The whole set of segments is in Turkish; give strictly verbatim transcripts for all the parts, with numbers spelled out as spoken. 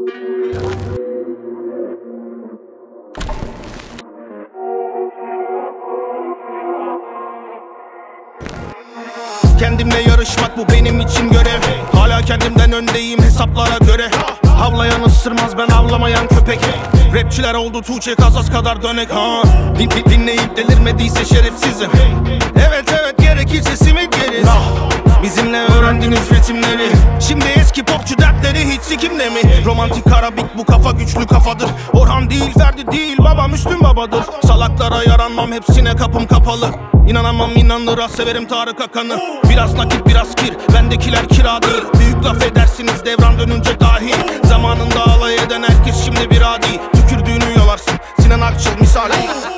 Kendimle yarışmak bu benim için görev. Hala kendimden öndeyim hesaplara göre. Havlayan ısırmaz, ben avlamayan köpek. Rapçiler oldu Tuğçe Kazas kadar dönek ha. Din, din, dinleyip delirmediyse şerefsizim. Evet evet gerekirse simit yeriz. Bizimle öğrendiniz ritimleri. Şimdi eski popçu dertleri hiç sikimde mi? Romantik karabik bu kafa güçlü kafadır. Orhan değil Ferdi değil baba Müslüm babadır. Salaklara yaranmam, hepsine kapım kapalı. İnanamam inanıra, severim Tarık Akan'ı. Biraz nakit biraz kir, bendekiler kira değil. Büyük laf edersiniz devran dönünce dahil. Zamanında alay eden herkes şimdi bir adi. Tükürdüğünü yalarsın Sinan Akçıl misali.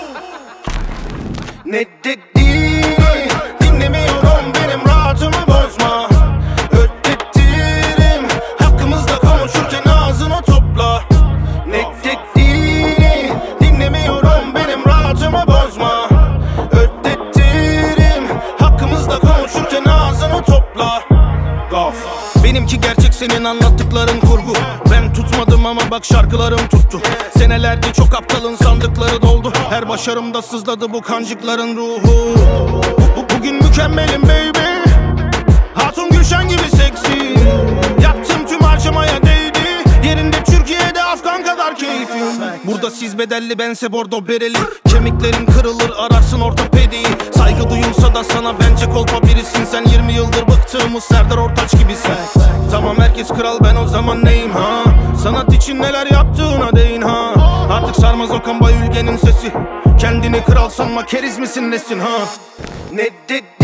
Ne dedi? Dinlemiyorum, benim rahatımı bozma. Ödettirim hakkımızda konuşurken ağzını topla. Ne dedi? Dinlemiyorum, benim rahatımı bozma. Ödettirim hakkımızda konuşurken ağzını topla. Gaf. Benimki gerçek, senin anlattıkların kurgu. Ben tutmadım ama bak şarkılarım tuttu. Senelerde çok aptalın sandıkları doldu. Her başarımda sızladı bu kancıkların ruhu. Bu, bugün mükemmelim baby. Hatun Gülşen gibi seksi. Yaptım tüm harcamaya değdi. Yerinde Türkiye'de Afgan kadar keyfim. Burada siz bedelli, bense bordo bereli. Kemiklerin kırılır, ararsın ortopediyi. Saygı duyulsa da sana bence kolpa birisin. Sen yirmi yıldır bıktığımız Serdar Ortaç gibisin. Tamam herkes kral, ben o zaman neyim ha? Sanat için neler yaptığına değin ha. Artık sarmaz Okan Bayülgen'in sesi. Kendini kral sanma, keriz misin nesin ha? Ne dedi?